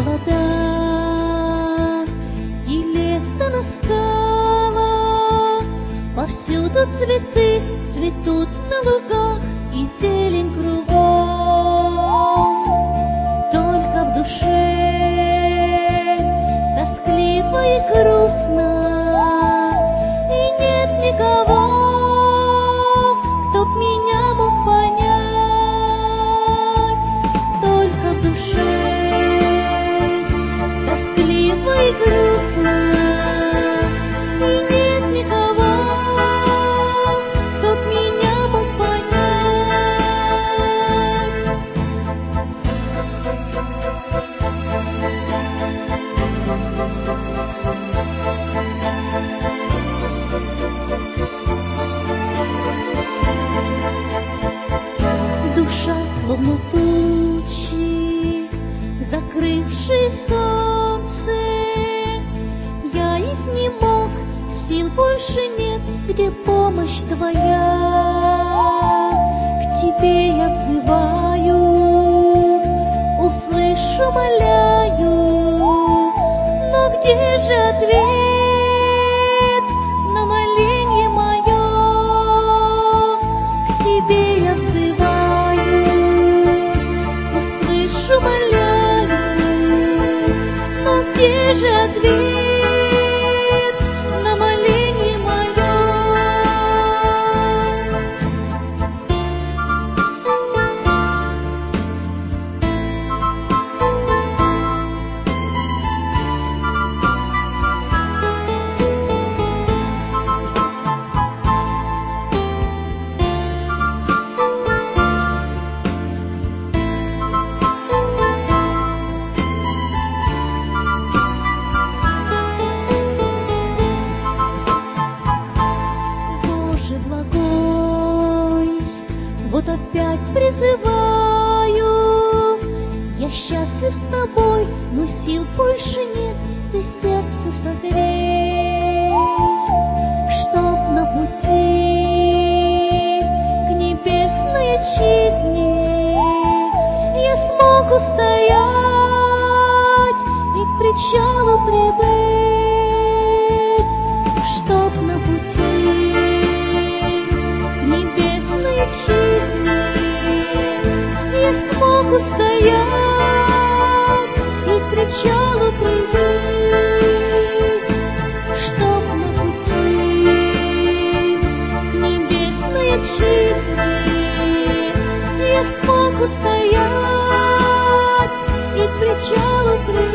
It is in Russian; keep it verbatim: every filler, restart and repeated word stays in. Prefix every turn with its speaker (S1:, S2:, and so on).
S1: вода, и лето настало. Повсюду цветы цветут на лугах, и зелень кругом. Только в душе тоскливо и грустно, и нет никого, кто б меня мог понять. Только в душе тоскливо и грустно, и нет никого, кто б меня мог понять. Душа словно тучи, закрывшие солнце. Я изнемог, сил больше нет, где помощь твоя? К тебе я взываю, услышу, моляю, но где же ответ на моленье мое? К тебе я взываю, услышу, моляю, но где же ответ на моленье мое? Боже благой, вот опять призываю. Я счастлив с тобой, но сил больше нет, ты сердце согрей. Чтоб на пути к небесной отчизне я смог устоять и к причалу прибыть. Чтоб на пути к небесной отчизне я смог устоять и к причалу прибыть. Чтоб на пути к небесной отчизне я смог устоять и к причалу прибыть.